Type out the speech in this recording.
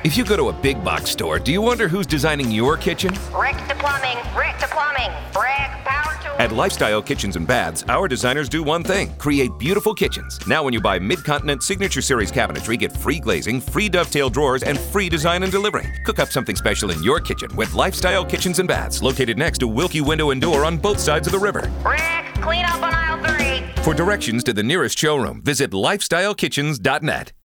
If you go to a big box store, do you wonder who's designing your kitchen? Rick to Plumbing, Bragg Power Tools. At Lifestyle Kitchens and Baths, our designers do one thing: create beautiful kitchens. Now when you buy Mid-Continent Signature Series cabinetry, get free glazing, free dovetail drawers, and free design and delivery. Cook up something special in your kitchen with Lifestyle Kitchens and Baths, located next to Wilkie Window and Door on both sides of the river. Rick, clean up on aisle 3. For directions to the nearest showroom, visit lifestylekitchens.net.